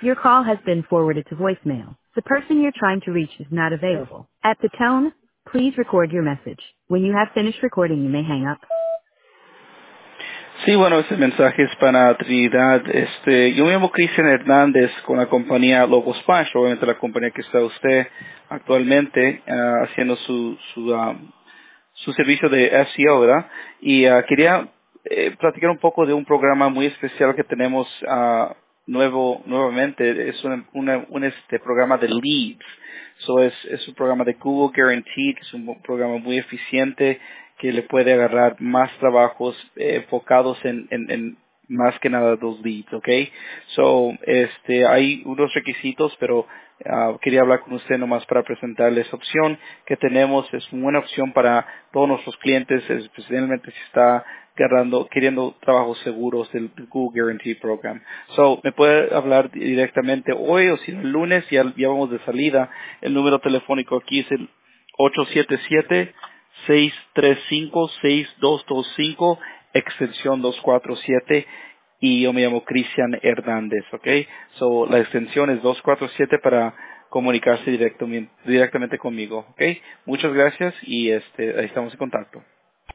Your call has been forwarded to voicemail. The person you're trying to reach is not available. At the tone, please record your message. When you have finished recording, you may hang up. Sí, bueno, ese mensaje es para Trinidad. Yo me llamo Cristian Hernández con la compañía Local Splash, obviamente la compañía que está usted actualmente haciendo su servicio de SEO, ¿verdad? Y quería platicar un poco de un programa muy especial que tenemos nuevamente. Es un programa de leads. Es un programa de Google Guaranteed, que es un programa muy eficiente que le puede agarrar más trabajos enfocados en más que nada los leads, ¿ok? Hay unos requisitos, pero quería hablar con usted nomás para presentarle esa opción que tenemos. Es una buena opción para todos nuestros clientes, especialmente si está queriendo trabajos seguros del Google Guarantee Program. Me puede hablar directamente hoy o si no el lunes, ya vamos de salida. El número telefónico aquí es el 877-635-6225, extensión 247, y yo me llamo Cristian Hernández, ¿ok? La extensión es 247 para comunicarse directamente conmigo, ¿ok? Muchas gracias y ahí estamos en contacto.